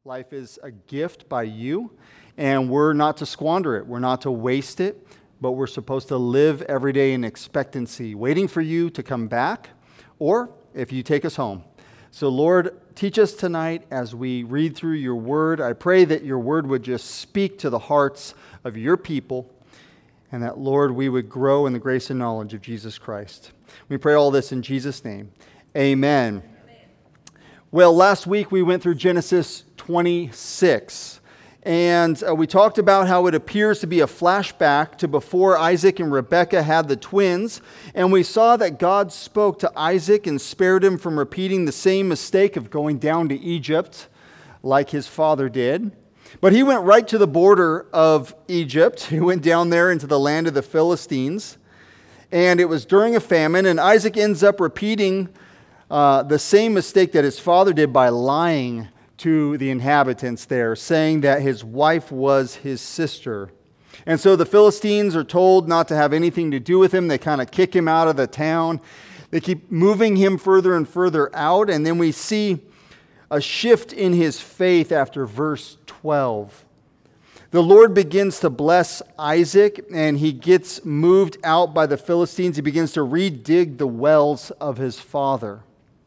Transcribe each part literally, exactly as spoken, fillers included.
Life is a gift by you, and we're not to squander it. We're not to waste it, but we're supposed to live every day in expectancy, waiting for you to come back, or if you take us home. So Lord, teach us tonight as we read through your word. I pray that your word would just speak to the hearts of your people, and that, Lord, we would grow in the grace and knowledge of Jesus Christ. We pray all this in Jesus' name. Amen. Well, last week we went through Genesis twenty-six, and uh, we talked about how it appears to be a flashback to before Isaac and Rebekah had the twins, and we saw that God spoke to Isaac and spared him from repeating the same mistake of going down to Egypt like his father did. But he went right to the border of Egypt. He went down there into the land of the Philistines, and it was during a famine, and Isaac ends up repeating Uh, the same mistake that his father did by lying to the inhabitants there, saying that his wife was his sister. And so the Philistines are told not to have anything to do with him. They kind of kick him out of the town. They keep moving him further and further out. And then we see a shift in his faith after verse twelve. The Lord begins to bless Isaac, and he gets moved out by the Philistines. He begins to redig the wells of his father,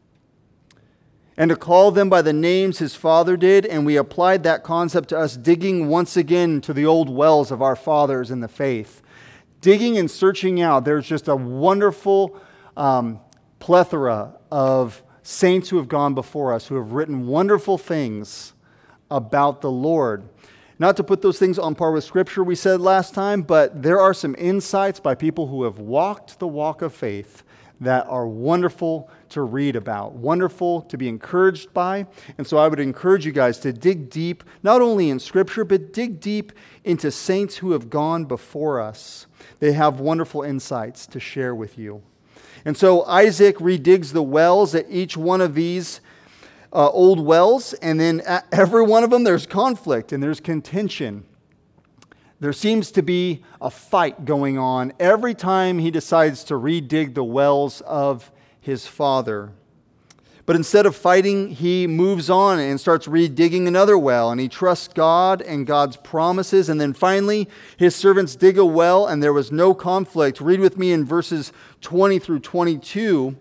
and to call them by the names his father did. And we applied that concept to us digging once again to the old wells of our fathers in the faith. Digging and searching out. There's just a wonderful um, plethora of saints who have gone before us, who have written wonderful things about the Lord. Not to put those things on par with Scripture, we said last time, but there are some insights by people who have walked the walk of faith that are wonderful to read about, wonderful to be encouraged by. And so I would encourage you guys to dig deep, not only in Scripture, but dig deep into saints who have gone before us. They have wonderful insights to share with you. And so Isaac redigs the wells at each one of these uh, old wells, and then at every one of them there's conflict and there's contention. There seems to be a fight going on every time he decides to redig the wells of his father. But instead of fighting, he moves on and starts redigging another well, and he trusts God and God's promises. And then finally, his servants dig a well, and there was no conflict. Read with me in verses twenty through twenty-two.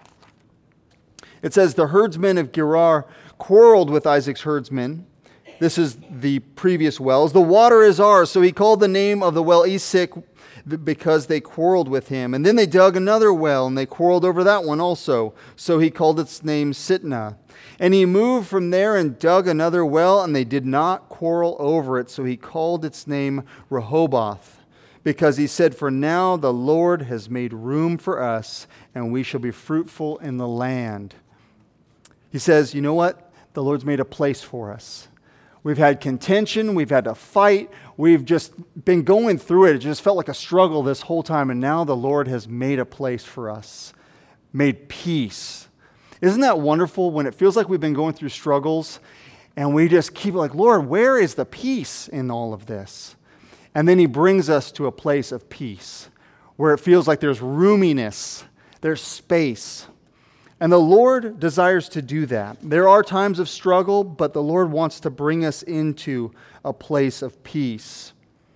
It says, "The herdsmen of Gerar quarreled with Isaac's herdsmen." This is the previous wells. "The water is ours." So he called the name of the well Esek, because they quarreled with him. And then they dug another well, and they quarreled over that one also. So he called its name Sitnah. And he moved from there and dug another well, and they did not quarrel over it. So he called its name Rehoboth, because he said, "For now the Lord has made room for us, and we shall be fruitful in the land." He says, you know what? The Lord's made a place for us. We've had contention, we've had to fight, we've just been going through it. It just felt like a struggle this whole time, and now the Lord has made a place for us, made peace. Isn't that wonderful when it feels like we've been going through struggles, and we just keep like, Lord, where is the peace in all of this? And then he brings us to a place of peace, where it feels like there's roominess, there's space. And the Lord desires to do that. There are times of struggle, but the Lord wants to bring us into a place of peace.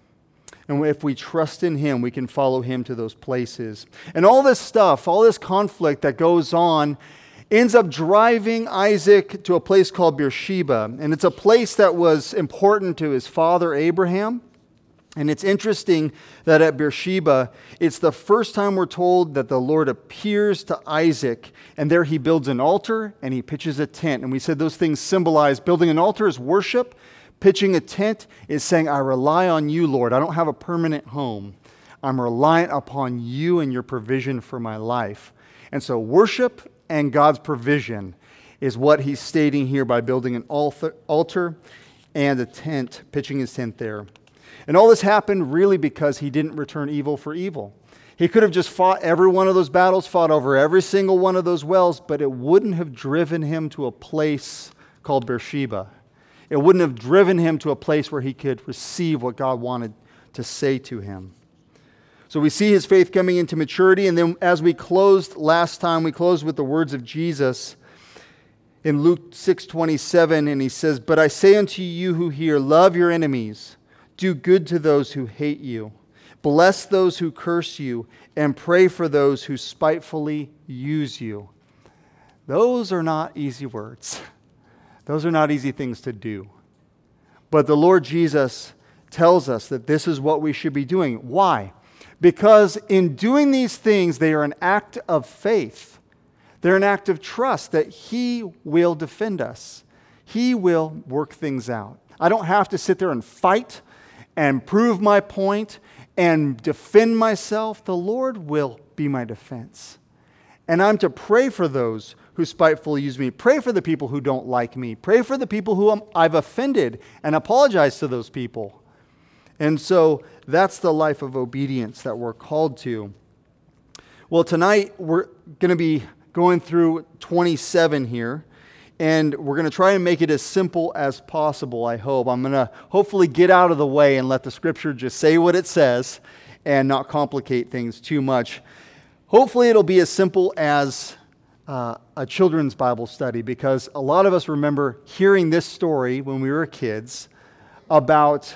And if we trust in him, we can follow him to those places. And all this stuff, all this conflict that goes on, ends up driving Isaac to a place called Beersheba. And it's a place that was important to his father Abraham. And it's interesting that at Beersheba, it's the first time we're told that the Lord appears to Isaac, and there he builds an altar and he pitches a tent. And we said those things symbolize building an altar is worship. Pitching a tent is saying, I rely on you, Lord. I don't have a permanent home. I'm reliant upon you and your provision for my life. And so worship and God's provision is what he's stating here by building an altar and a tent, pitching his tent there. And all this happened really because he didn't return evil for evil. He could have just fought every one of those battles, fought over every single one of those wells, but it wouldn't have driven him to a place called Beersheba. It wouldn't have driven him to a place where he could receive what God wanted to say to him. So we see his faith coming into maturity, and then as we closed last time, we closed with the words of Jesus. in Luke six twenty-seven, and he says, "But I say unto you who hear, love your enemies, do good to those who hate you, bless those who curse you, and pray for those who spitefully use you." Those are not easy words. Those are not easy things to do. But the Lord Jesus tells us that this is what we should be doing. Why? Because in doing these things, they are an act of faith. They're an act of trust that He will defend us. He will work things out. I don't have to sit there and fight and prove my point and defend myself. The Lord will be my defense. And I'm to pray for those who spitefully use me. Pray for the people who don't like me. Pray for the people who I've offended and apologize to those people. And so that's the life of obedience that we're called to. Well, tonight we're going to be going through twenty-seven here, and we're going to try and make it as simple as possible, I hope. I'm going to hopefully get out of the way and let the Scripture just say what it says and not complicate things too much. Hopefully it'll be as simple as uh, a children's Bible study, because a lot of us remember hearing this story when we were kids about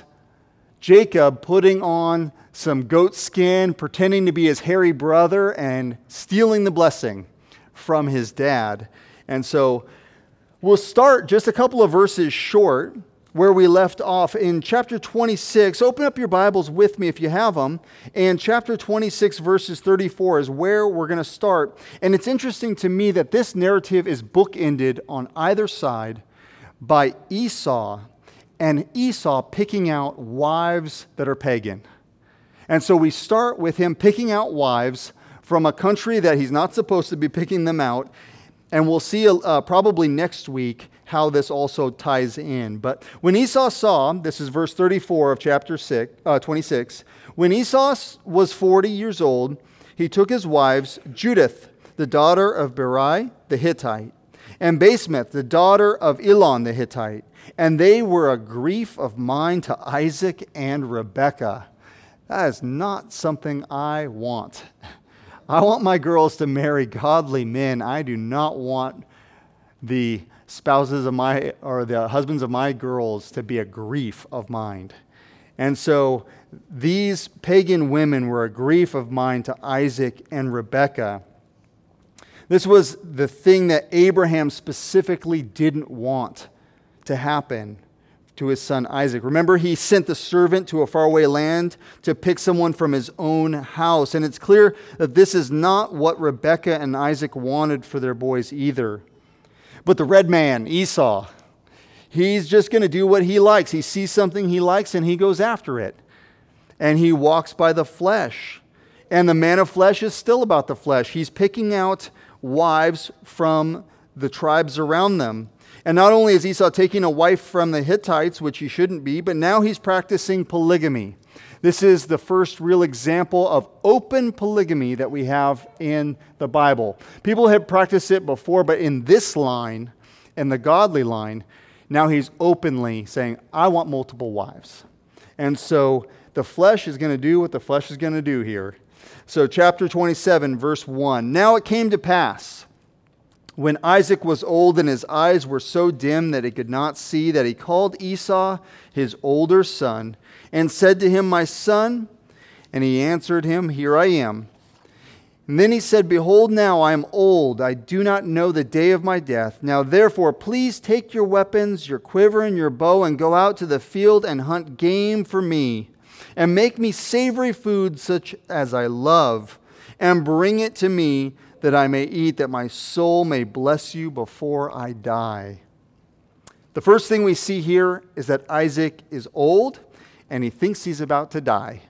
Jacob putting on some goat skin, pretending to be his hairy brother, and stealing the blessing from his dad. And so we'll start just a couple of verses short where we left off in chapter twenty-six. Open up your Bibles with me if you have them. And chapter twenty-six, verses thirty-four is where we're going to start. And it's interesting to me that this narrative is bookended on either side by Esau, and Esau picking out wives that are pagan. And so we start with him picking out wives from a country that he's not supposed to be picking them out. And we'll see uh, probably next week how this also ties in. But when Esau saw, this is verse thirty-four of chapter six, uh, twenty-six, when Esau was forty years old, he took his wives, Judith, the daughter of Berai the Hittite, and Basemath, the daughter of Elon the Hittite. And they were a grief of mind to Isaac and Rebekah. That is not something I want. I want my girls to marry godly men. I do not want the spouses of my, or the husbands of my girls to be a grief of mind. And so these pagan women were a grief of mind to Isaac and Rebekah. This was the thing that Abraham specifically didn't want to happen to his son Isaac. Remember, he sent the servant to a faraway land to pick someone from his own house. And it's clear that this is not what Rebekah and Isaac wanted for their boys either. But the red man, Esau, he's just going to do what he likes. He sees something he likes and he goes after it. And he walks by the flesh. And the man of flesh is still about the flesh. He's picking out wives from the tribes around them. And not only is Esau taking a wife from the Hittites, which he shouldn't be, but now he's practicing polygamy. This is the first real example of open polygamy that we have in the Bible. People have practiced it before, but in this line, in the godly line, now he's openly saying, I want multiple wives. And so the flesh is going to do what the flesh is going to do here. So chapter twenty-seven, verse one. Now it came to pass, when Isaac was old and his eyes were so dim that he could not see, that he called Esau, his older son, and said to him, My son. And he answered him, Here I am. And then he said, Behold, now I am old. I do not know the day of my death. Now therefore, please take your weapons, your quiver and your bow, and go out to the field and hunt game for me, and make me savory food such as I love, and bring it to me, that I may eat, that my soul may bless you before I die. The first thing we see here is that Isaac is old and he thinks he's about to die.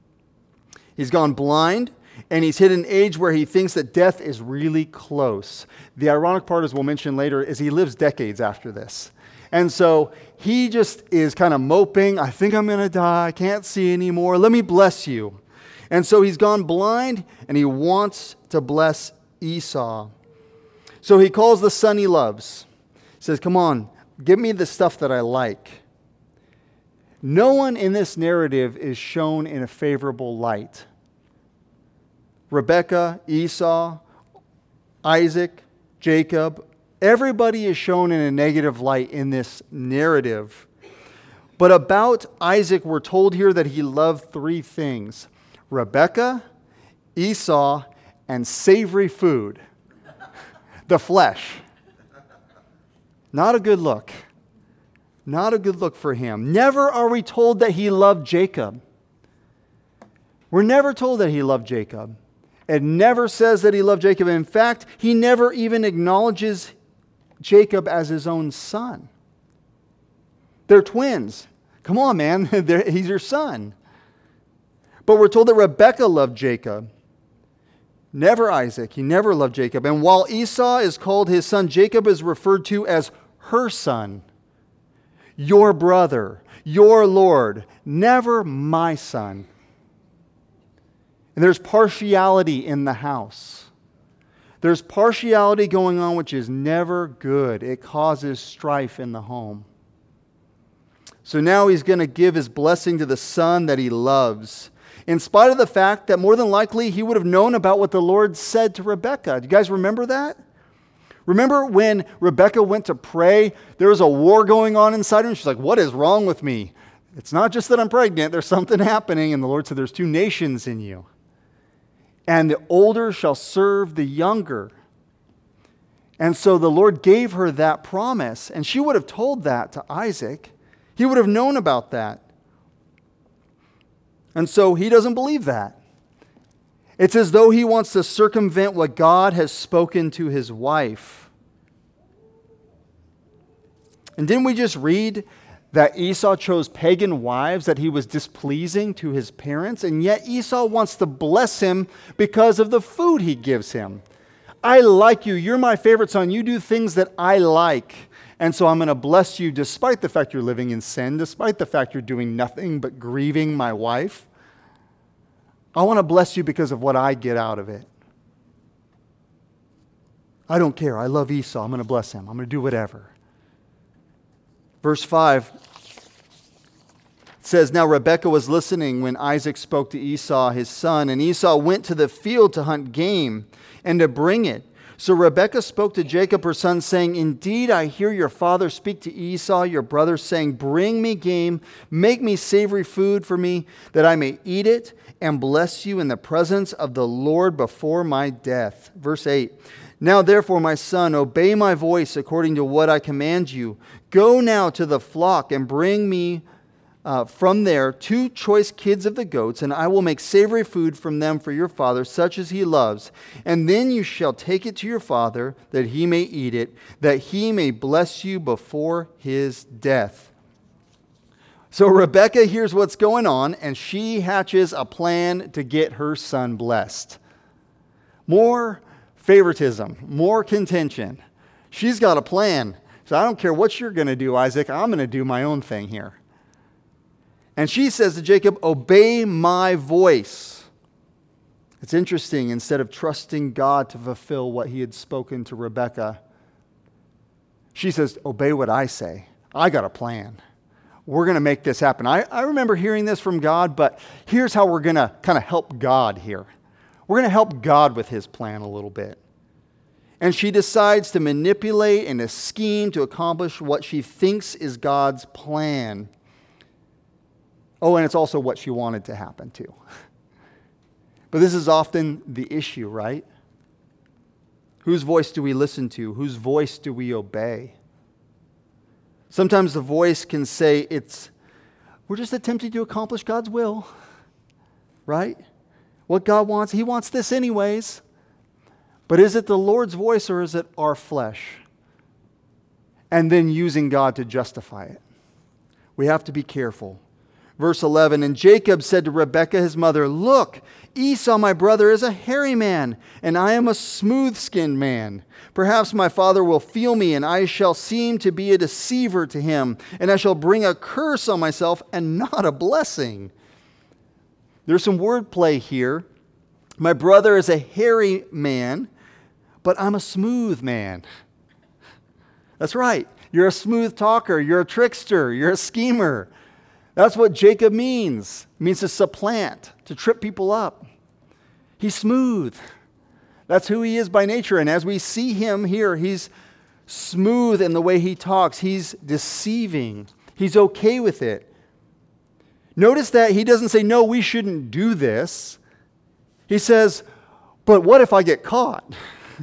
He's gone blind and he's hit an age where he thinks that death is really close. The ironic part, as we'll mention later, is he lives decades after this. And so he just is kind of moping. I think I'm going to die. I can't see anymore. Let me bless you. And so he's gone blind and he wants to bless Esau. So he calls the son he loves. He says, Come on, give me the stuff that I like. No one in this narrative is shown in a favorable light. Rebekah, Esau, Isaac, Jacob, Everybody is shown in a negative light in this narrative. But about Isaac, we're told here that he loved three things: Rebekah, Esau, and savory food. The flesh. Not a good look. Not a good look for him. Never are we told that he loved Jacob. We're never told that he loved Jacob. It never says that he loved Jacob. In fact, he never even acknowledges Jacob as his own son. They're twins. Come on, man. He's your son. But we're told that Rebekah loved Jacob. Never Isaac. He never loved Jacob. And while Esau is called his son, Jacob is referred to as her son. Your brother. Your Lord. Never my son. And there's partiality in the house. There's partiality going on, which is never good. It causes strife in the home. So now he's going to give his blessing to the son that he loves, in spite of the fact that more than likely he would have known about what the Lord said to Rebekah. Do you guys remember that? Remember when Rebekah went to pray, there was a war going on inside her, and she's like, what is wrong with me? It's not just that I'm pregnant, there's something happening. And the Lord said, there's two nations in you. And the older shall serve the younger. And so the Lord gave her that promise, and she would have told that to Isaac. He would have known about that. And so he doesn't believe that. It's as though he wants to circumvent what God has spoken to his wife. And didn't we just read that Esau chose pagan wives, that he was displeasing to his parents? And yet Esau wants to bless him because of the food he gives him. I like you. You're my favorite son. You do things that I like. And so I'm going to bless you despite the fact you're living in sin, despite the fact you're doing nothing but grieving my wife. I want to bless you because of what I get out of it. I don't care. I love Esau. I'm going to bless him. I'm going to do whatever. Verse five says, now Rebekah was listening when Isaac spoke to Esau, his son, and Esau went to the field to hunt game and to bring it. So Rebekah spoke to Jacob, her son, saying, indeed, I hear your father speak to Esau, your brother, saying, bring me game, make me savory food for me, that I may eat it and bless you in the presence of the Lord before my death. Verse eight, now therefore, my son, obey my voice according to what I command you. Go now to the flock and bring me Uh, from there, two choice kids of the goats, and I will make savory food from them for your father, such as he loves. And then you shall take it to your father, that he may eat it, that he may bless you before his death. So Rebekah hears what's going on, and she hatches a plan to get her son blessed. More favoritism, more contention. She's got a plan. So I don't care what you're going to do, Isaac. I'm going to do my own thing here. And she says to Jacob, obey my voice. It's interesting, instead of trusting God to fulfill what he had spoken to Rebekah, she says, obey what I say. I got a plan. We're going to make this happen. I, I remember hearing this from God, but here's how we're going to kind of help God here. We're going to help God with his plan a little bit. And she decides to manipulate and to scheme to accomplish what she thinks is God's plan. Oh, and it's also what she wanted to happen too. But this is often the issue, right? Whose voice do we listen to? Whose voice do we obey? Sometimes the voice can say it's, we're just attempting to accomplish God's will, right? What God wants, he wants this anyways. But is it the Lord's voice or is it our flesh? And then using God to justify it. We have to be careful. Verse eleven, and Jacob said to Rebekah his mother, look, Esau my brother is a hairy man, and I am a smooth-skinned man. Perhaps my father will feel me, and I shall seem to be a deceiver to him, and I shall bring a curse on myself and not a blessing. There's some wordplay here. My brother is a hairy man, but I'm a smooth man. That's right. You're a smooth talker. You're a trickster. You're a schemer. That's what Jacob means. It means to supplant, to trip people up. He's smooth. That's who he is by nature. And as we see him here, he's smooth in the way he talks. He's deceiving. He's okay with it. Notice that he doesn't say, no, we shouldn't do this. He says, but what if I get caught?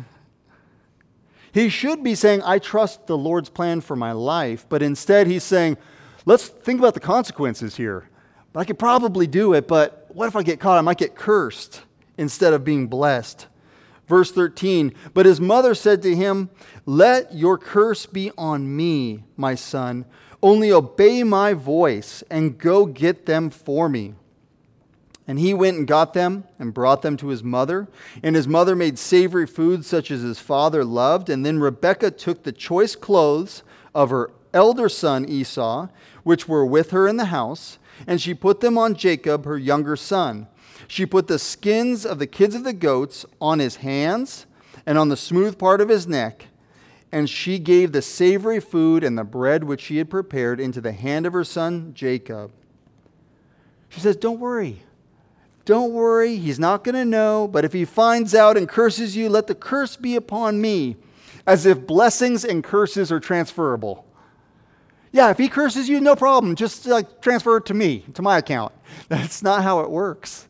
He should be saying, I trust the Lord's plan for my life, but instead he's saying, let's think about the consequences here. But I could probably do it, but what if I get caught? I might get cursed instead of being blessed. Verse thirteen, but his mother said to him, let your curse be on me, my son. Only obey my voice and go get them for me. And he went and got them and brought them to his mother. And his mother made savory food such as his father loved. And then Rebekah took the choice clothes of her elder son Esau, which were with her in the house, and she put them on Jacob, her younger son. She put the skins of the kids of the goats on his hands and on the smooth part of his neck. And she gave the savory food and the bread which she had prepared into the hand of her son Jacob. She says, don't worry. Don't worry. He's not going to know. But if he finds out and curses you, let the curse be upon me. As if blessings and curses are transferable. Yeah, if he curses you, no problem. Just like transfer it to me, to my account. That's not how it works.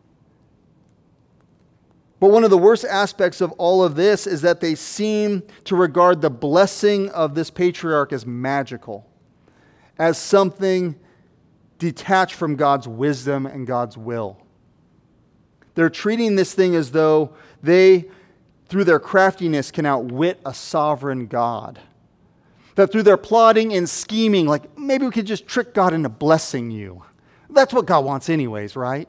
But one of the worst aspects of all of this is that they seem to regard the blessing of this patriarch as magical, as something detached from God's wisdom and God's will. They're treating this thing as though they, through their craftiness, can outwit a sovereign God. That through their plotting and scheming, like maybe we could just trick God into blessing you. That's what God wants anyways, right?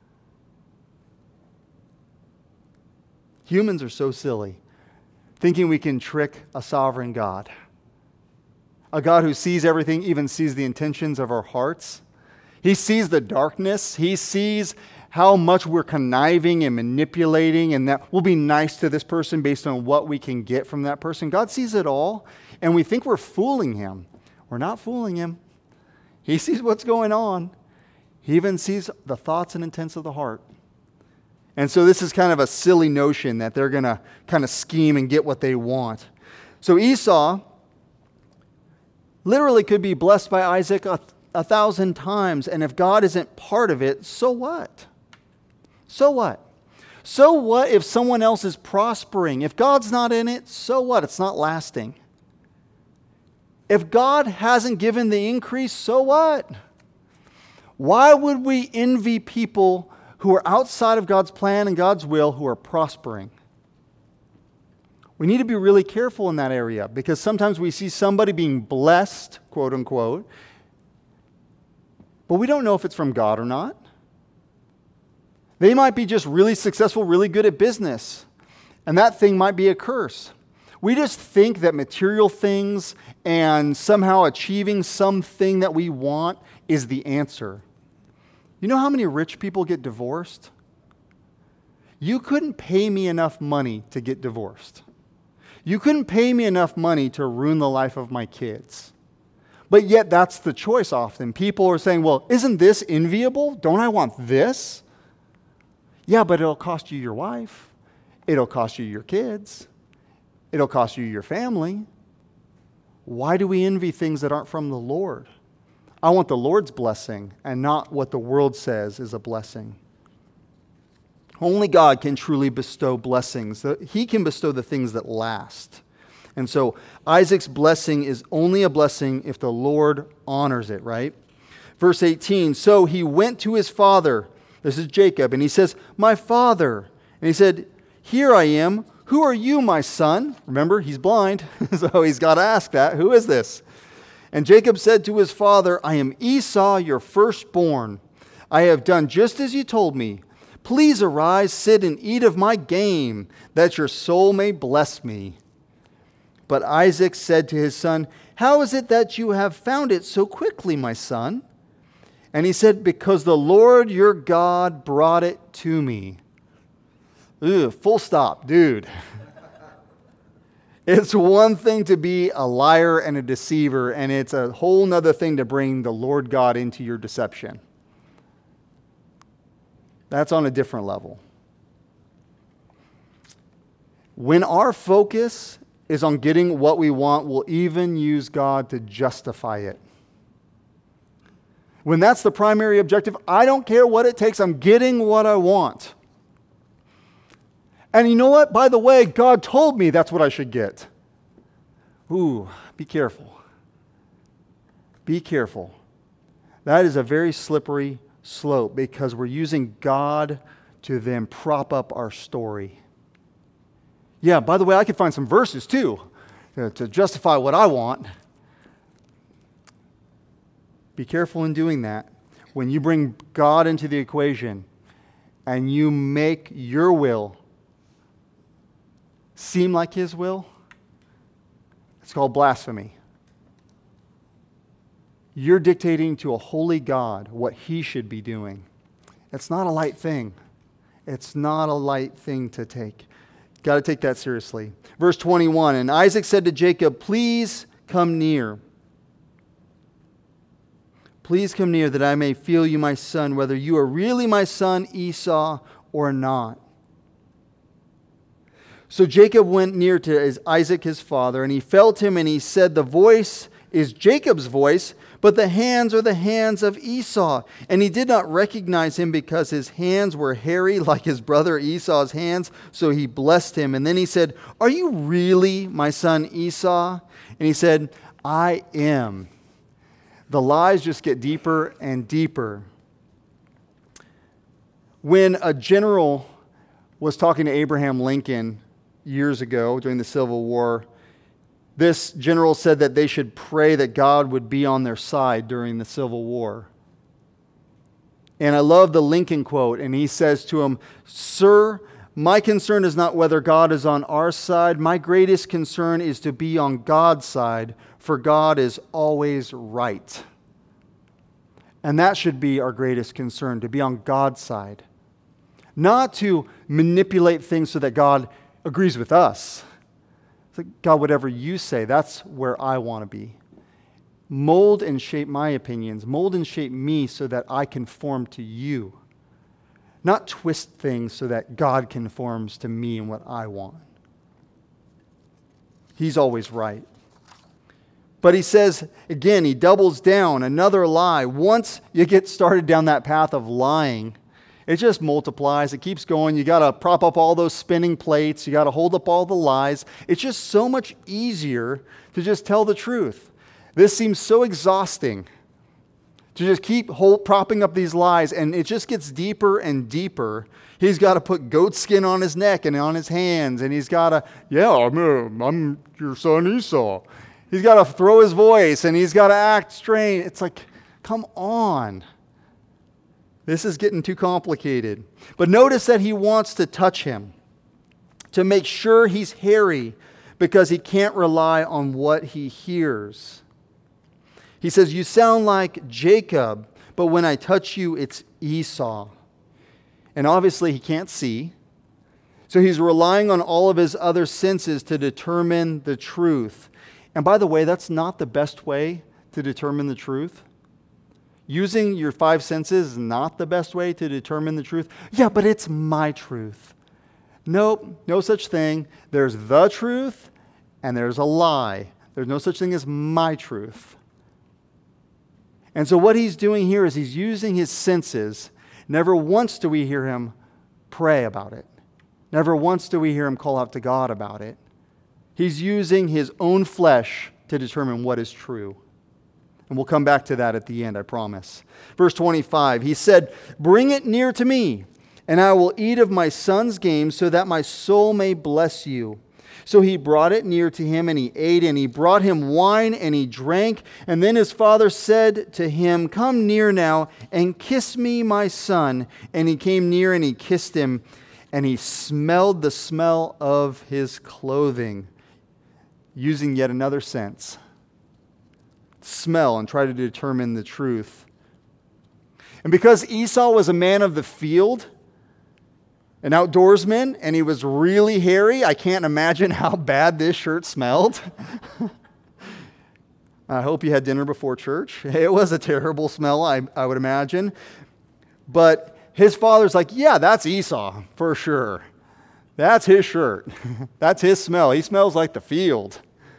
Humans are so silly, thinking we can trick a sovereign God. A God who sees everything, even sees the intentions of our hearts. He sees the darkness. He sees how much we're conniving and manipulating, and that we'll be nice to this person based on what we can get from that person. God sees it all, and we think we're fooling him. We're not fooling him. He sees what's going on. He even sees the thoughts and intents of the heart. And so this is kind of a silly notion that they're going to kind of scheme and get what they want. So Esau literally could be blessed by Isaac a, a thousand times, and if God isn't part of it, so what? So what? So what if someone else is prospering? If God's not in it, so what? It's not lasting. If God hasn't given the increase, so what? Why would we envy people who are outside of God's plan and God's will, who are prospering? We need to be really careful in that area, because sometimes we see somebody being blessed, quote unquote, but we don't know if it's from God or not. They might be just really successful, really good at business, and that thing might be a curse. We just think that material things and somehow achieving something that we want is the answer. You know how many rich people get divorced? You couldn't pay me enough money to get divorced. You couldn't pay me enough money to ruin the life of my kids. But yet that's the choice often. People are saying, well, isn't this enviable? Don't I want this? Yeah, but it'll cost you your wife. It'll cost you your kids. It'll cost you your family. Why do we envy things that aren't from the Lord? I want the Lord's blessing and not what the world says is a blessing. Only God can truly bestow blessings. He can bestow the things that last. And so Isaac's blessing is only a blessing if the Lord honors it, right? Verse eighteen, so he went to his father. This is Jacob. And he says, my father. And he said, here I am. Who are you, my son? Remember, he's blind. So he's got to ask that. Who is this? And Jacob said to his father, I am Esau, your firstborn. I have done just as you told me. Please arise, sit and eat of my game, that your soul may bless me. But Isaac said to his son, how is it that you have found it so quickly, my son? And he said, because the Lord your God brought it to me. Ugh, full stop, dude. It's one thing to be a liar and a deceiver, and it's a whole nother thing to bring the Lord God into your deception. That's on a different level. When our focus is on getting what we want, we'll even use God to justify it. When that's the primary objective, I don't care what it takes, I'm getting what I want. And you know what? By the way, God told me that's what I should get. Ooh, be careful. Be careful. That is a very slippery slope because we're using God to then prop up our story. Yeah, by the way, I could find some verses too uh, to justify what I want. Be careful in doing that. When you bring God into the equation and you make your will seem like His will, it's called blasphemy. You're dictating to a holy God what He should be doing. It's not a light thing. It's not a light thing to take. Got to take that seriously. Verse twenty-one, and Isaac said to Jacob, please come near. Please come near that I may feel you, my son, whether you are really my son Esau or not. So Jacob went near to his Isaac his father, and he felt him, and he said, the voice is Jacob's voice, but the hands are the hands of Esau. And he did not recognize him because his hands were hairy like his brother Esau's hands, so he blessed him. And then he said, are you really my son Esau? And he said, I am. The lies just get deeper and deeper. When a general was talking to Abraham Lincoln years ago during the Civil War, this general said that they should pray that God would be on their side during the Civil War. And I love the Lincoln quote, and he says to him, sir, my concern is not whether God is on our side. My greatest concern is to be on God's side, for God is always right. And that should be our greatest concern, to be on God's side. Not to manipulate things so that God agrees with us. It's like, God, whatever you say, that's where I want to be. Mold and shape my opinions. Mold and shape me so that I conform to you. Not twist things so that God conforms to me and what I want. He's always right. But he says, again, he doubles down, another lie. Once you get started down that path of lying, it just multiplies. It keeps going. You got to prop up all those spinning plates. You got to hold up all the lies. It's just so much easier to just tell the truth. This seems so exhausting to just keep hold, propping up these lies, and it just gets deeper and deeper. He's got to put goat skin on his neck and on his hands, and he's got to, yeah, I'm, uh, I'm your son Esau. He's got to throw his voice, and he's got to act strange. It's like, come on. This is getting too complicated. But notice that he wants to touch him to make sure he's hairy because he can't rely on what he hears. He says, you sound like Jacob, but when I touch you, it's Esau. And obviously he can't see. So he's relying on all of his other senses to determine the truth. And by the way, that's not the best way to determine the truth. Using your five senses is not the best way to determine the truth. Yeah, but it's my truth. Nope, no such thing. There's the truth and there's a lie. There's no such thing as my truth. And so what he's doing here is he's using his senses. Never once do we hear him pray about it. Never once do we hear him call out to God about it. He's using his own flesh to determine what is true. And we'll come back to that at the end, I promise. Verse twenty-five, he said, bring it near to me, and I will eat of my son's game so that my soul may bless you. So he brought it near to him, and he ate, and he brought him wine, and he drank. And then his father said to him, come near now, and kiss me, my son. And he came near, and he kissed him, and he smelled the smell of his clothing, using yet another sense. Smell and try to determine the truth. And because Esau was a man of the field, an outdoorsman, and he was really hairy, I can't imagine how bad this shirt smelled. I hope you had dinner before church. It was a terrible smell, I, I would imagine. But his father's like, yeah, that's Esau, for sure. That's his shirt. That's his smell. He smells like the field.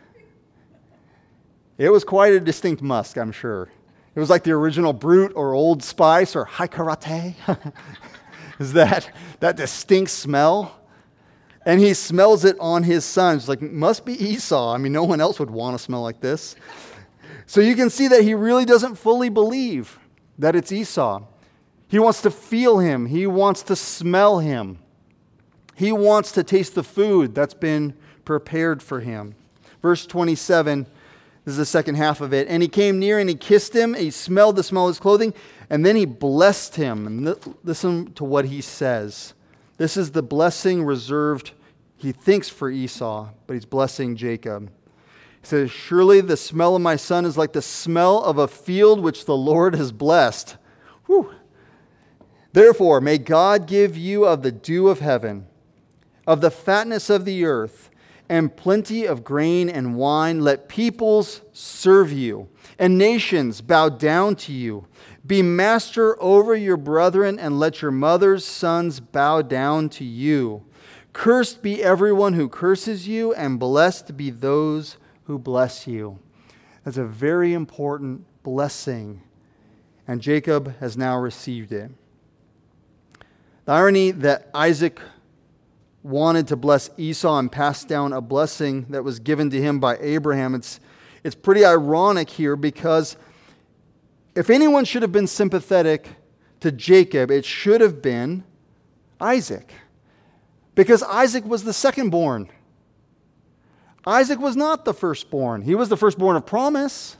It was quite a distinct musk, I'm sure. It was like the original Brute or Old Spice or High Karate. Is that that distinct smell? And he smells it on his son. It's like, must be Esau. I mean, no one else would want to smell like this. So you can see that he really doesn't fully believe that it's Esau. He wants to feel him. He wants to smell him. He wants to taste the food that's been prepared for him. Verse twenty-seven, this is the second half of it. And he came near and he kissed him. And he smelled the smell of his clothing. And then he blessed him. And th- listen to what he says. This is the blessing reserved, he thinks, for Esau, but he's blessing Jacob. He says, surely the smell of my son is like the smell of a field which the Lord has blessed. Whew. Therefore, may God give you of the dew of heaven, of the fatness of the earth, and plenty of grain and wine. Let peoples serve you, and nations bow down to you. Be master over your brethren, and let your mother's sons bow down to you. Cursed be everyone who curses you, and blessed be those who bless you. That's a very important blessing, and Jacob has now received it. The irony that Isaac wanted to bless Esau and pass down a blessing that was given to him by Abraham, it's, it's pretty ironic here, because if anyone should have been sympathetic to Jacob, it should have been Isaac. Because Isaac was the secondborn. Isaac was not the firstborn. He was the firstborn of promise.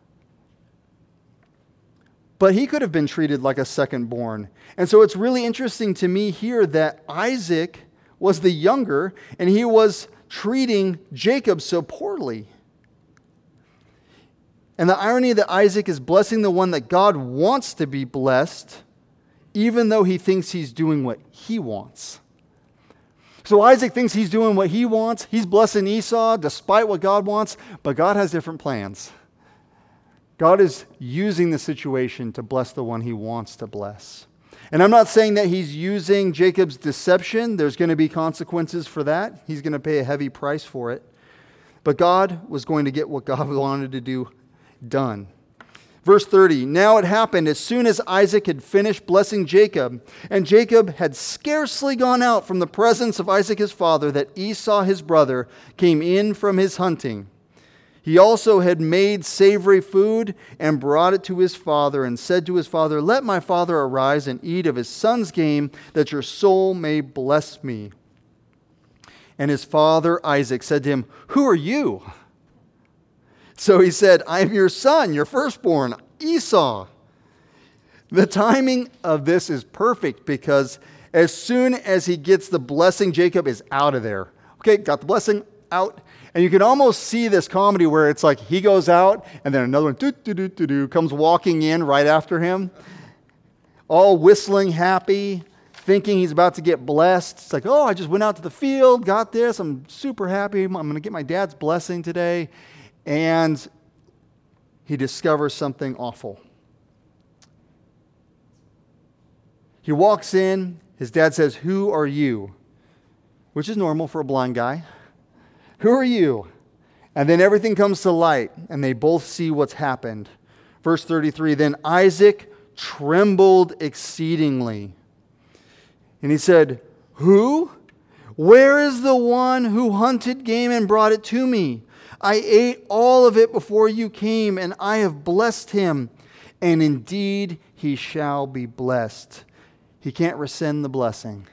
But he could have been treated like a secondborn. And so it's really interesting to me here that Isaac was the younger, and he was treating Jacob so poorly. And the irony that Isaac is blessing the one that God wants to be blessed, even though he thinks he's doing what he wants. So Isaac thinks he's doing what he wants. He's blessing Esau despite what God wants, but God has different plans. God is using the situation to bless the one he wants to bless. And I'm not saying that he's using Jacob's deception. There's going to be consequences for that. He's going to pay a heavy price for it. But God was going to get what God wanted to do done. Verse thirty, now it happened as soon as Isaac had finished blessing Jacob, and Jacob had scarcely gone out from the presence of Isaac his father, that Esau his brother came in from his hunting. He also had made savory food and brought it to his father, and said to his father, let my father arise and eat of his son's game, that your soul may bless me. And his father Isaac said to him, who are you? So he said, I am your son, your firstborn, Esau. The timing of this is perfect, because as soon as he gets the blessing, Jacob is out of there. Okay, got the blessing, out. And you can almost see this comedy where it's like he goes out and then another one doo, doo, doo, doo, doo, comes walking in right after him, all whistling, happy, thinking he's about to get blessed. It's like, oh, I just went out to the field, got this, I'm super happy, I'm going to get my dad's blessing today. And he discovers something awful. He walks in, his dad says, who are you? Which is normal for a blind guy. Who are you? And then everything comes to light, and they both see what's happened. Verse thirty-three, then Isaac trembled exceedingly. And he said, who? Where is the one who hunted game and brought it to me? I ate all of it before you came, and I have blessed him. And indeed, he shall be blessed. He can't rescind the blessing.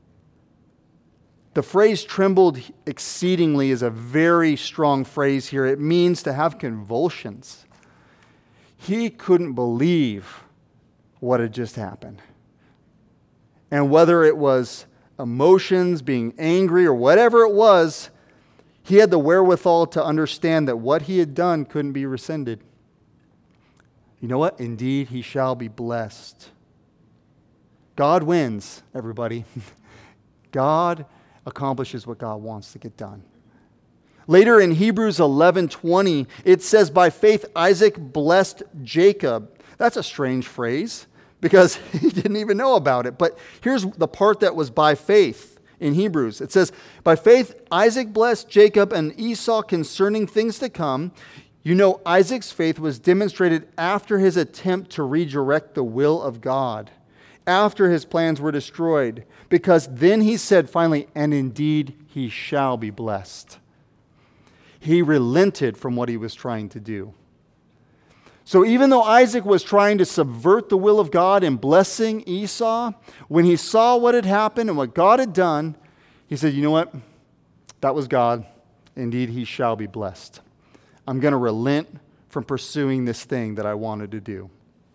The phrase trembled exceedingly is a very strong phrase here. It means to have convulsions. He couldn't believe what had just happened. And whether it was emotions, being angry, or whatever it was, he had the wherewithal to understand that what he had done couldn't be rescinded. You know what? Indeed, he shall be blessed. God wins, everybody. God accomplishes what God wants to get done. Later in Hebrews eleven twenty, it says, by faith Isaac blessed Jacob. That's a strange phrase, because he didn't even know about it. But here's the part that was by faith. in Hebrews. It says, by faith Isaac blessed Jacob and Esau concerning things to come. You know, Isaac's faith was demonstrated after his attempt to redirect the will of God, after his plans were destroyed, because then he said finally, and indeed he shall be blessed. He relented from what he was trying to do. So even though Isaac was trying to subvert the will of God and blessing Esau, when he saw what had happened and what God had done, he said, you know what? That was God. Indeed, he shall be blessed. I'm going to relent from pursuing this thing that I wanted to do.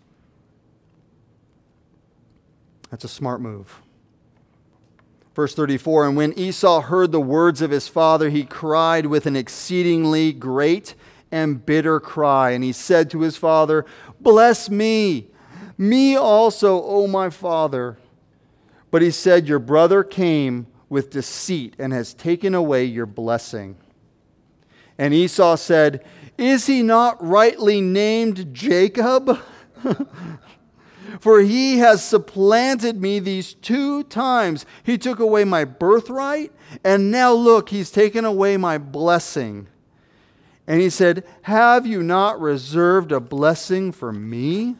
That's a smart move. Verse thirty-four, and when Esau heard the words of his father, he cried with an exceedingly great and bitter cry. And he said to his father, bless me, me also, O my father. But he said, your brother came with deceit and has taken away your blessing. And Esau said, is he not rightly named Jacob? For he has supplanted me these two times. He took away my birthright, and now look, he's taken away my blessing. And he said, have you not reserved a blessing for me?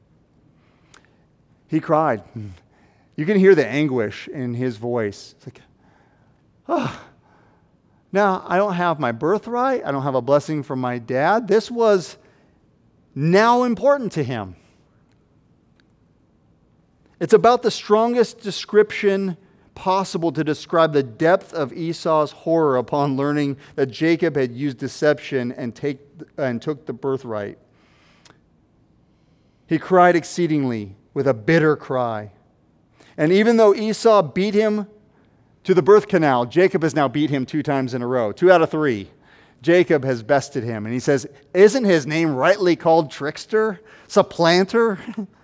He cried. You can hear the anguish in his voice. It's like, oh, now I don't have my birthright. I don't have a blessing from my dad. This was now important to him. It's about the strongest description possible to describe the depth of Esau's horror upon learning that Jacob had used deception and, take, and took the birthright. He cried exceedingly with a bitter cry. And even though Esau beat him to the birth canal, Jacob has now beat him two times in a row, two out of three. Jacob has bested him. And he says, isn't his name rightly called trickster, supplanter?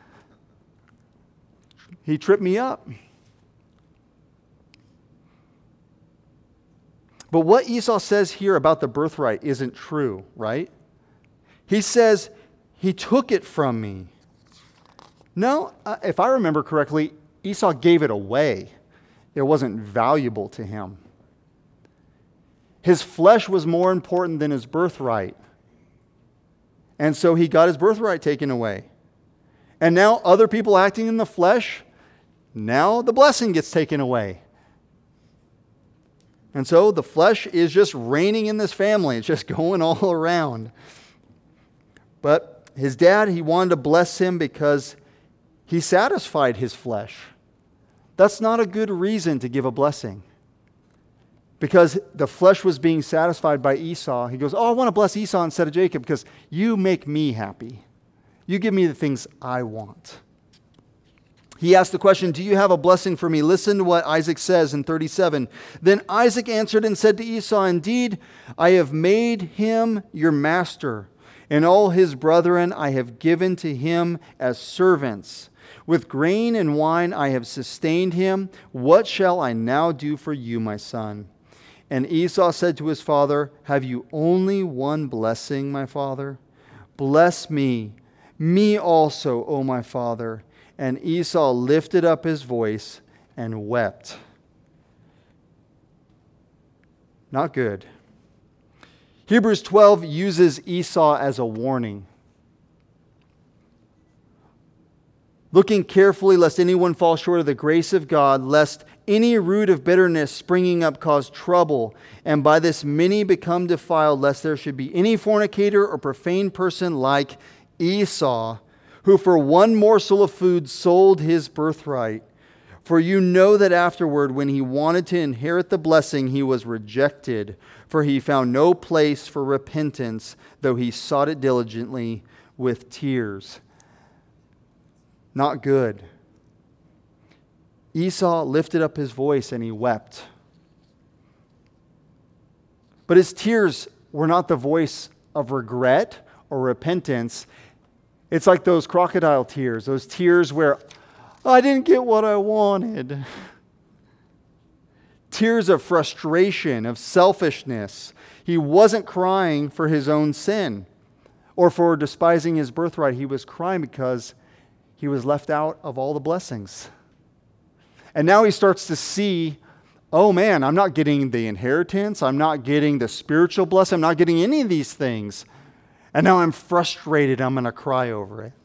He tripped me up. But what Esau says here about the birthright isn't true, right? He says, he took it from me. No, uh, if I remember correctly, Esau gave it away. It wasn't valuable to him. His flesh was more important than his birthright. And so he got his birthright taken away. And now other people acting in the flesh, now the blessing gets taken away. And so the flesh is just reigning in this family. It's just going all around. But his dad, he wanted to bless him because he satisfied his flesh. That's not a good reason to give a blessing. Because the flesh was being satisfied by Esau. He goes, oh, I want to bless Esau instead of Jacob because you make me happy. You give me the things I want. He asked the question, do you have a blessing for me? Listen to what Isaac says in thirty-seven. Then Isaac answered and said to Esau, indeed, I have made him your master, and all his brethren I have given to him as servants. With grain and wine I have sustained him. What shall I now do for you, my son? And Esau said to his father, have you only one blessing, my father? Bless me, me also, O my father. And Esau lifted up his voice and wept. Not good. Hebrews twelve uses Esau as a warning. Looking carefully lest anyone fall short of the grace of God, lest any root of bitterness springing up cause trouble, and by this many become defiled, lest there should be any fornicator or profane person like Esau, who for one morsel of food sold his birthright. For you know that afterward, when he wanted to inherit the blessing, he was rejected, for he found no place for repentance, though he sought it diligently with tears. Not good. Esau lifted up his voice and he wept. But his tears were not the voice of regret or repentance. It's like those crocodile tears, those tears where I didn't get what I wanted. Tears of frustration, of selfishness. He wasn't crying for his own sin or for despising his birthright. He was crying because he was left out of all the blessings. And now he starts to see oh man, I'm not getting the inheritance. I'm not getting the spiritual blessing. I'm not getting any of these things. And now I'm frustrated. I'm going to cry over it.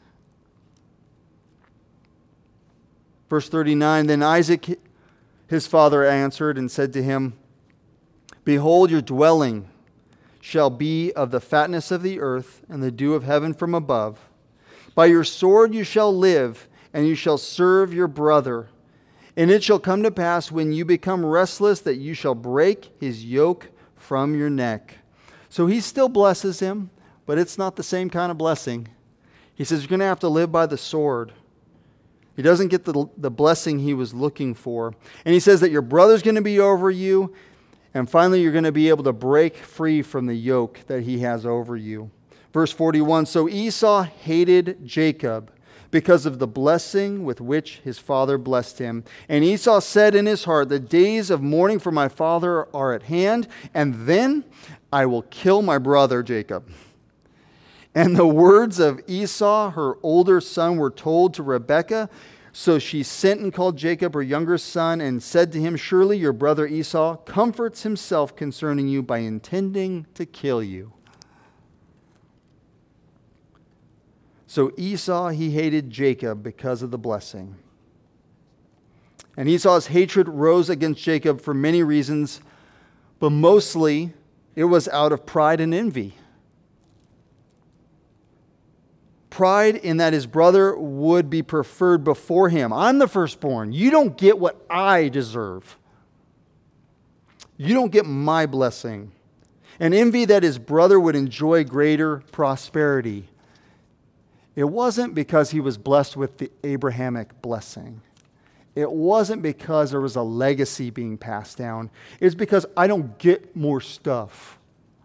Verse thirty-nine, then Isaac, his father, answered and said to him, behold, your dwelling shall be of the fatness of the earth and the dew of heaven from above. By your sword you shall live, and you shall serve your brother. And it shall come to pass when you become restless that you shall break his yoke from your neck. So he still blesses him, but it's not the same kind of blessing. He says you're going to have to live by the sword. He doesn't get the, the blessing he was looking for. And he says that your brother's going to be over you. And finally, you're going to be able to break free from the yoke that he has over you. Verse forty-one, so Esau hated Jacob because of the blessing with which his father blessed him. And Esau said in his heart, the days of mourning for my father are at hand, and then I will kill my brother Jacob. And the words of Esau, her older son, were told to Rebekah. So she sent and called Jacob, her younger son, and said to him, surely your brother Esau comforts himself concerning you by intending to kill you. So Esau, he hated Jacob because of the blessing. And Esau's hatred rose against Jacob for many reasons, but mostly it was out of pride and envy. Pride in that his brother would be preferred before him. I'm the firstborn. You don't get what I deserve. You don't get my blessing. And envy that his brother would enjoy greater prosperity. It wasn't because he was blessed with the Abrahamic blessing. It wasn't because there was a legacy being passed down. It's because I don't get more stuff.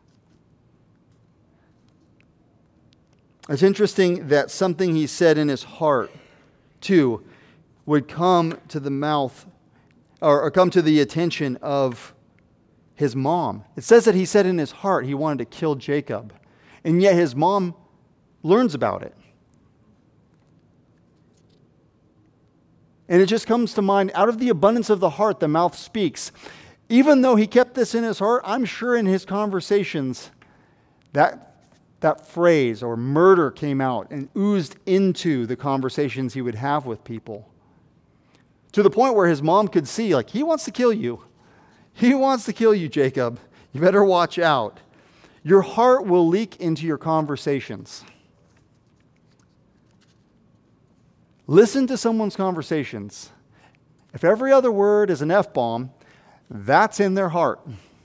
It's interesting that something he said in his heart, too, would come to the mouth or, or come to the attention of his mom. It says that he said in his heart he wanted to kill Jacob, and yet his mom learns about it. And it just comes to mind, out of the abundance of the heart, the mouth speaks. Even though he kept this in his heart, I'm sure in his conversations, that That phrase or murder came out and oozed into the conversations he would have with people. To the point where his mom could see, like, he wants to kill you. He wants to kill you, Jacob. You better watch out. Your heart will leak into your conversations. Listen to someone's conversations. If every other word is an F-bomb, that's in their heart.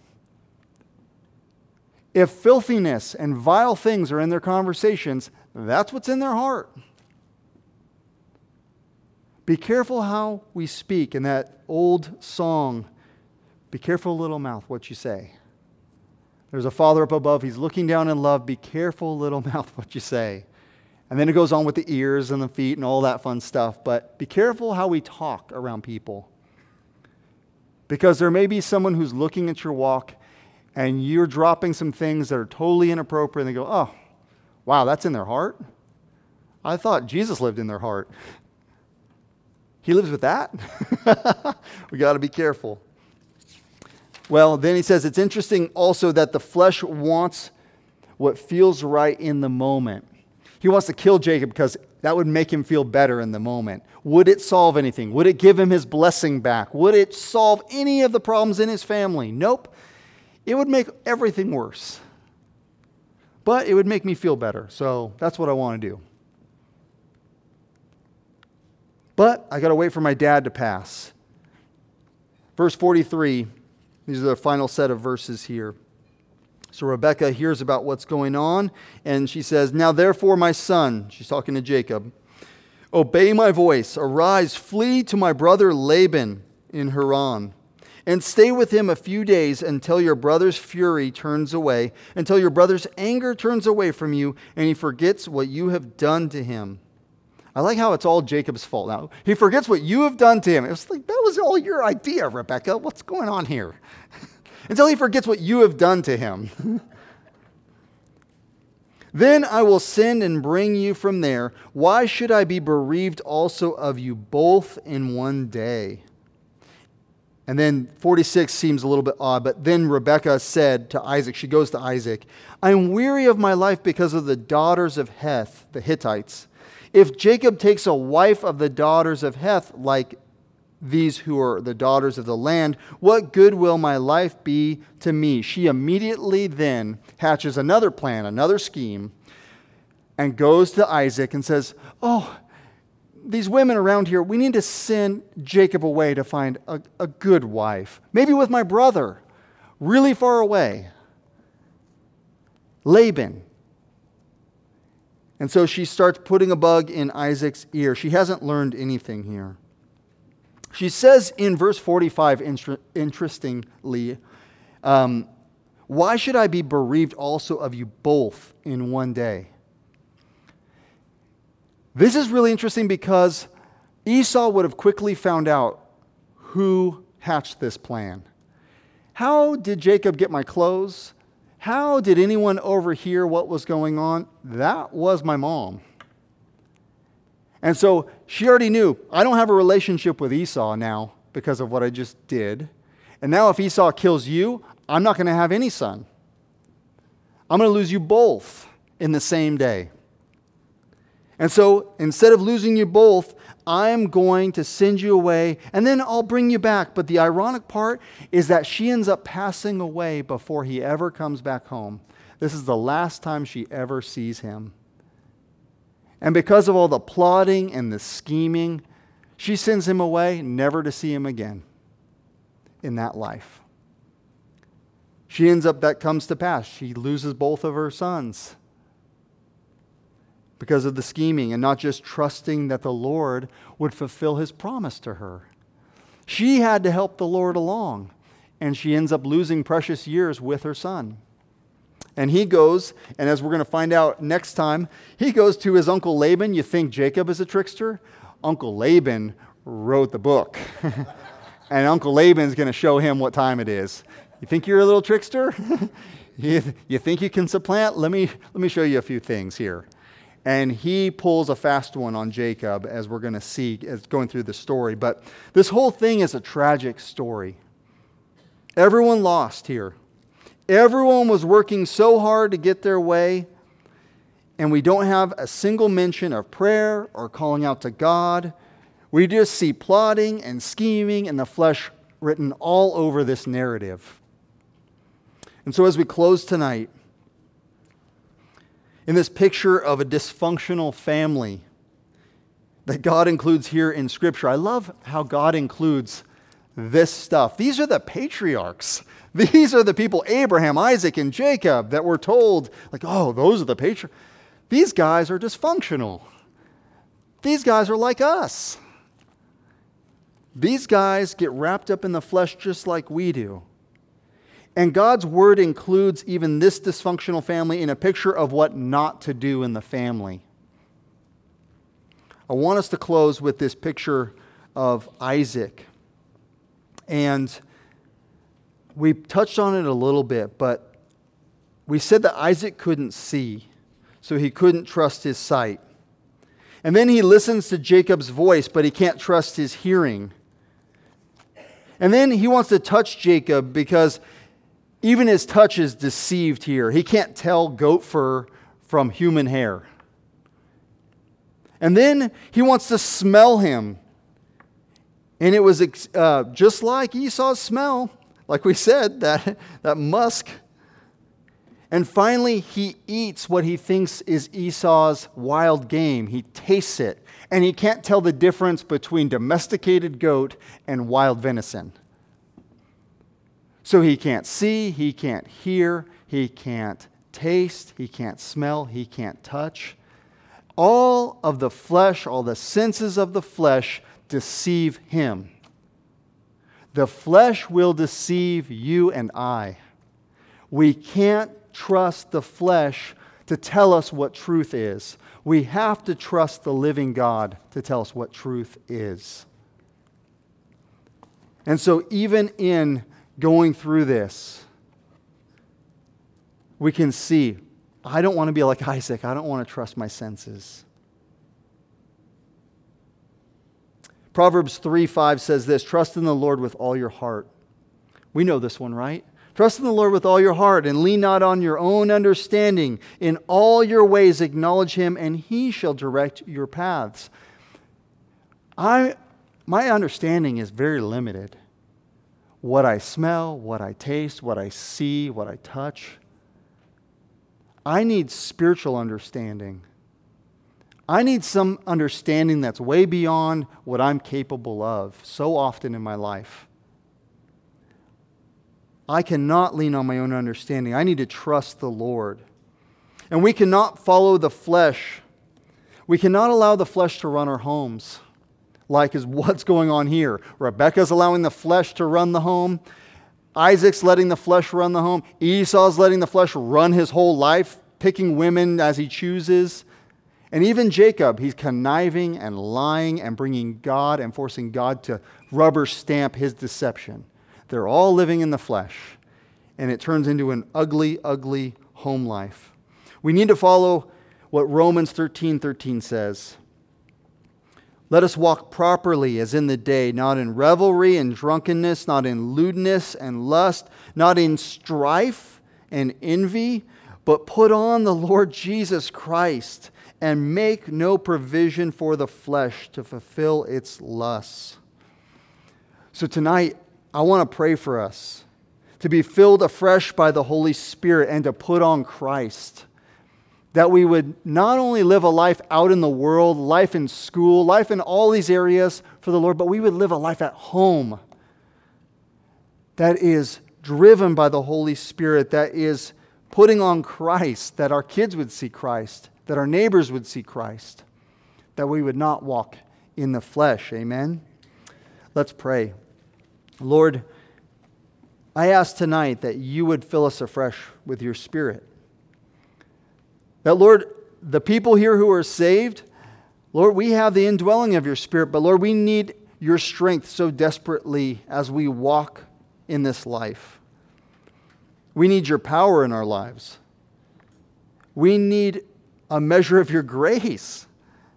If filthiness and vile things are in their conversations, that's what's in their heart. Be careful how we speak. In that old song, be careful, little mouth, what you say. There's a Father up above. He's looking down in love. Be careful, little mouth, what you say. And then it goes on with the ears and the feet and all that fun stuff. But be careful how we talk around people. Because there may be someone who's looking at your walk and you're dropping some things that are totally inappropriate, and they go, oh, wow, that's in their heart? I thought Jesus lived in their heart. He lives with that? We got to be careful. Well, then he says, it's interesting also that the flesh wants what feels right in the moment. He wants to kill Jacob because that would make him feel better in the moment. Would it solve anything? Would it give him his blessing back? Would it solve any of the problems in his family? Nope. It would make everything worse. But it would make me feel better. So that's what I want to do. But I got to wait for my dad to pass. Verse forty-three, these are the final set of verses here. So Rebekah hears about what's going on, and she says, now therefore, my son, she's talking to Jacob, obey my voice, arise, flee to my brother Laban in Haran, and stay with him a few days until your brother's fury turns away, until your brother's anger turns away from you, and he forgets what you have done to him. I like how it's all Jacob's fault now. He forgets what you have done to him. It was like, that was all your idea, Rebekah. What's going on here? Until he forgets what you have done to him. Then I will send and bring you from there. Why should I be bereaved also of you both in one day? And then forty-six seems a little bit odd, but then Rebekah said to Isaac, she goes to Isaac, I'm weary of my life because of the daughters of Heth, the Hittites. If Jacob takes a wife of the daughters of Heth, like these who are the daughters of the land, what good will my life be to me? She immediately then hatches another plan, another scheme, and goes to Isaac and says, oh, these women around here, we need to send Jacob away to find a, a good wife. Maybe with my brother, really far away, Laban. And so she starts putting a bug in Isaac's ear. She hasn't learned anything here. She says in verse forty-five, inter- interestingly, um, why should I be bereaved also of you both in one day? This is really interesting because Esau would have quickly found out who hatched this plan. How did Jacob get my clothes? How did anyone overhear what was going on? That was my mom. And so she already knew, I don't have a relationship with Esau now because of what I just did. And now if Esau kills you, I'm not going to have any son. I'm going to lose you both in the same day. And so instead of losing you both, I'm going to send you away and then I'll bring you back. But the ironic part is that she ends up passing away before he ever comes back home. This is the last time she ever sees him. And because of all the plotting and the scheming, she sends him away never to see him again in that life. She ends up, that comes to pass. She loses both of her sons because of the scheming and not just trusting that the Lord would fulfill his promise to her. She had to help the Lord along, and she ends up losing precious years with her son. And he goes, and as we're going to find out next time, he goes to his uncle Laban. You think Jacob is a trickster? Uncle Laban wrote the book. And Uncle Laban's going to show him what time it is. You think you're a little trickster? you, you think you can supplant? Let me, let me show you a few things here. And he pulls a fast one on Jacob, as we're going to see as going through the story. But this whole thing is a tragic story. Everyone lost here. Everyone was working so hard to get their way, and we don't have a single mention of prayer or calling out to God. We just see plotting and scheming in the flesh written all over this narrative. And so as we close tonight, in this picture of a dysfunctional family that God includes here in Scripture, I love how God includes this stuff. These are the patriarchs. These are the people, Abraham, Isaac, and Jacob, that were told, like, oh, those are the patriarchs. These guys are dysfunctional. These guys are like us. These guys get wrapped up in the flesh just like we do. And God's word includes even this dysfunctional family in a picture of what not to do in the family. I want us to close with this picture of Isaac. And we touched on it a little bit, but we said that Isaac couldn't see, so he couldn't trust his sight. And then he listens to Jacob's voice, but he can't trust his hearing. And then he wants to touch Jacob because even his touch is deceived here. He can't tell goat fur from human hair. And then he wants to smell him. And it was uh, just like Esau's smell, like we said, that, that musk. And finally, he eats what he thinks is Esau's wild game. He tastes it. And he can't tell the difference between domesticated goat and wild venison. So he can't see, he can't hear, he can't taste, he can't smell, he can't touch. All of the flesh, all the senses of the flesh deceive him. The flesh will deceive you and I. We can't trust the flesh to tell us what truth is. We have to trust the living God to tell us what truth is. And so even in going through this, we can see, I don't want to be like Isaac. I don't want to trust my senses. Proverbs three five says this, trust in the Lord with all your heart. We know this one, right? Trust in the Lord with all your heart and lean not on your own understanding. In all your ways acknowledge him and he shall direct your paths. I, my understanding is very limited. What I smell, what I taste, what I see, what I touch. I need spiritual understanding. I need some understanding that's way beyond what I'm capable of so often in my life. I cannot lean on my own understanding. I need to trust the Lord. And we cannot follow the flesh. We cannot allow the flesh to run our homes, like is what's going on here. Rebekah's allowing the flesh to run the home. Isaac's letting the flesh run the home. Esau's letting the flesh run his whole life, picking women as he chooses. And even Jacob, he's conniving and lying and bringing God and forcing God to rubber stamp his deception. They're all living in the flesh, and it turns into an ugly, ugly home life. We need to follow what Romans thirteen thirteen says. Let us walk properly as in the day, not in revelry and drunkenness, not in lewdness and lust, not in strife and envy, but put on the Lord Jesus Christ and make no provision for the flesh to fulfill its lusts. So tonight, I want to pray for us to be filled afresh by the Holy Spirit and to put on Christ. That we would not only live a life out in the world, life in school, life in all these areas for the Lord, but we would live a life at home that is driven by the Holy Spirit, that is putting on Christ, that our kids would see Christ, that our neighbors would see Christ, that we would not walk in the flesh. Amen? Let's pray. Lord, I ask tonight that you would fill us afresh with your Spirit. That, Lord, the people here who are saved, Lord, we have the indwelling of your Spirit, but Lord, we need your strength so desperately as we walk in this life. We need your power in our lives. We need a measure of your grace.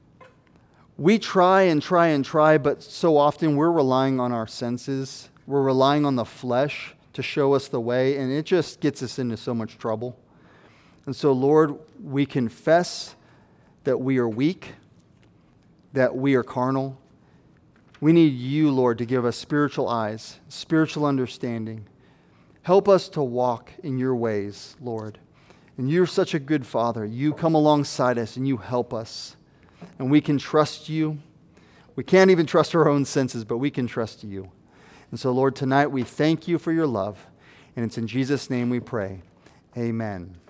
We try and try and try, but so often we're relying on our senses. We're relying on the flesh to show us the way, and it just gets us into so much trouble. And so, Lord, we confess that we are weak, that we are carnal. We need you, Lord, to give us spiritual eyes, spiritual understanding. Help us to walk in your ways, Lord. And you're such a good Father. You come alongside us and you help us. And we can trust you. We can't even trust our own senses, but we can trust you. And so, Lord, tonight we thank you for your love. And it's in Jesus' name we pray. Amen.